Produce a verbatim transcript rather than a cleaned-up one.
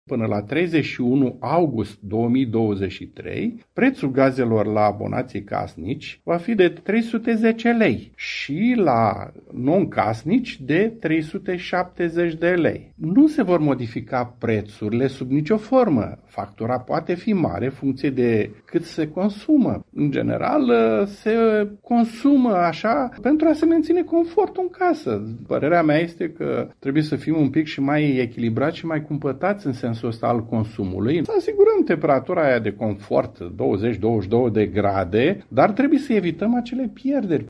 Până la treizeci și unu august două mii douăzeci și trei, prețul gazelor la abonații casnici va fi de trei sute zece lei și la non-casnici de trei sute șaptezeci de lei. Nu se vor modifica prețurile sub nicio formă. Factura poate fi mare în funcție de cât se consumă. În general, se consumă așa pentru a se menține confortul în casă. Părerea mea este că trebuie să fim un pic și mai echilibrați și mai cumpătați în sensul ăsta al consumului. Să asigurăm temperatura aia de confort, douăzeci douăzeci și două de grade, dar trebuie să evităm acele pierderi.